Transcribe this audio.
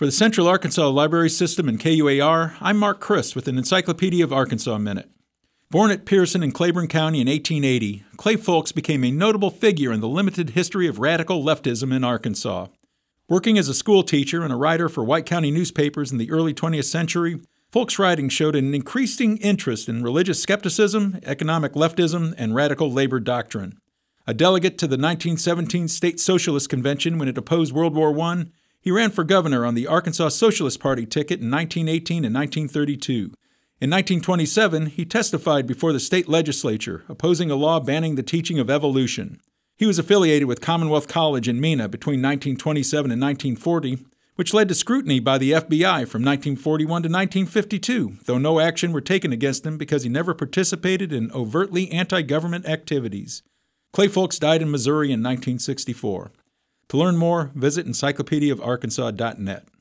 For the Central Arkansas Library System and KUAR, I'm Mark Christ with an Encyclopedia of Arkansas Minute. Born at Pearson in Claiborne County in 1880, Clay Folks became a notable figure in the limited history of radical leftism in Arkansas. Working as a school teacher and a writer for White County newspapers in the early 20th century, Folks' writing showed an increasing interest in religious skepticism, economic leftism, and radical labor doctrine. A delegate to the 1917 State Socialist Convention when it opposed World War I, he ran for governor on the Arkansas Socialist Party ticket in 1918 and 1932. In 1927, he testified before the state legislature, opposing a law banning the teaching of evolution. He was affiliated with Commonwealth College in Mena between 1927 and 1940, which led to scrutiny by the FBI from 1941 to 1952, though no action were taken against him because he never participated in overtly anti-government activities. Clay Folks died in Missouri in 1964. To learn more, visit encyclopediaofarkansas.net.